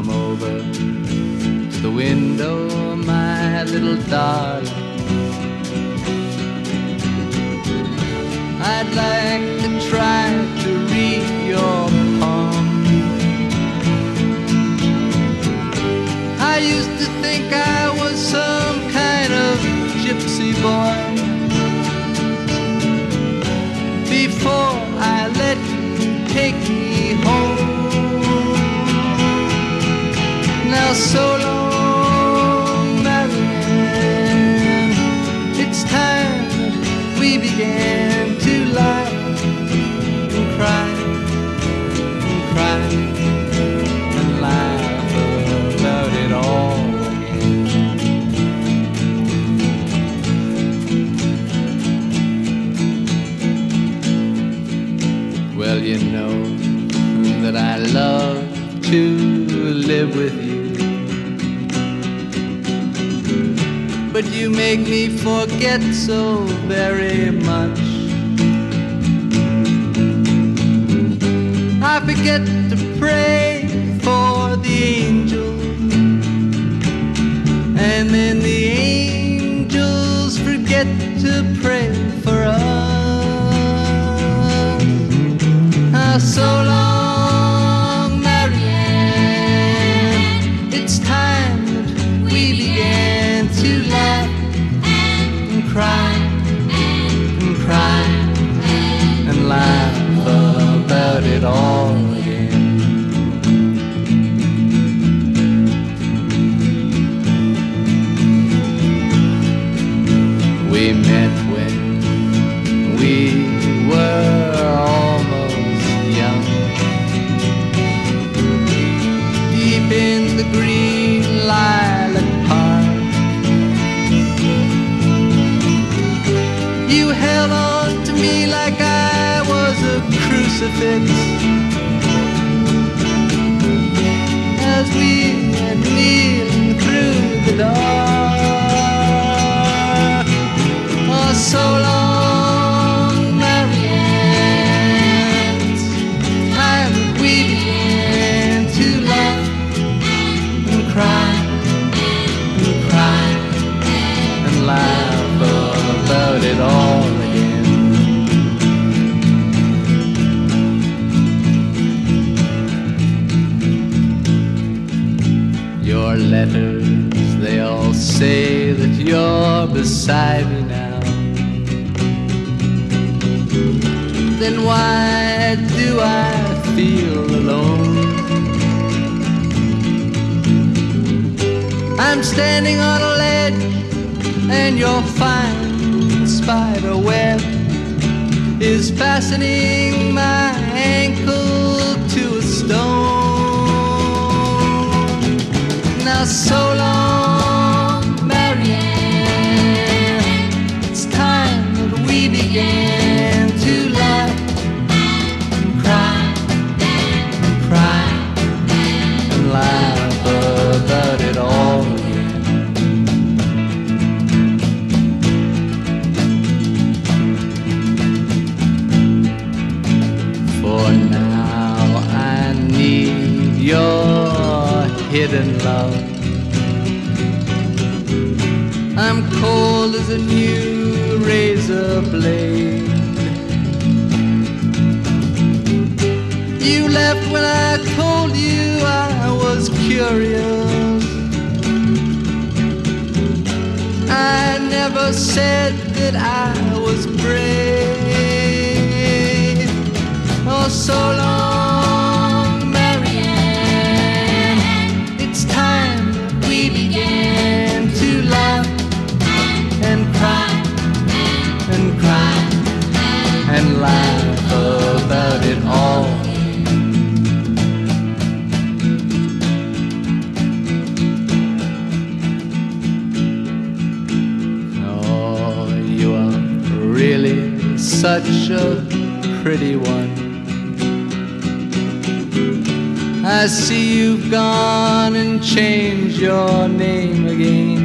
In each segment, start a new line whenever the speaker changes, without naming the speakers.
Come over to the window, my little darling. I'd like to try to read your palm. I used to think I was some kind of gypsy boy before I let you take me home. Now so long, Marianne, it's time that we began to lie and cry and cry and laugh about it all again. Well, you know that I love to live with you, but you make me forget so very much. I forget to pray for the angels, and then the angels forget to pray for us. So long, Marianne, it's time that we began to laugh and cry and cry and laugh about it all again. We met when we were almost young, deep in the green lilac park. You held on to me like I was a crucifix as we were kneeling through the dark. Oh, so long, Marianne, it's time that we began to laugh and cry and cry and laugh about it all again. Your letters, they all say that you're beside me now. Then why do I feel alone? I'm standing on a ledge and your fine spider web is fastening my ankle to a stone. Now so long, Marianne, it's time that we began to laugh and cry and cry and laugh about it all again. For now I need your hidden love. I'm cold as a new razor blade. You left when I told you I was curious. I never said that I was brave. Oh, so long, Marianne, it's time that we began to laugh and cry and cry and laugh about it all. Oh, you are really such a pretty one. I see you've gone and changed your name again.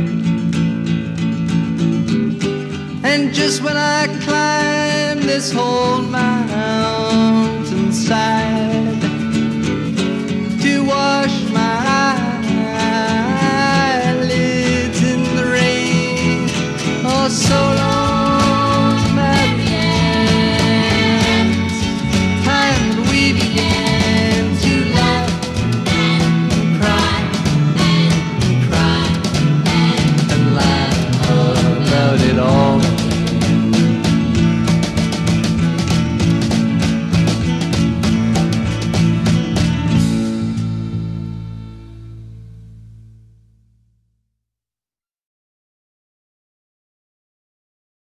And just when I climb this whole mountainside to wash my so long.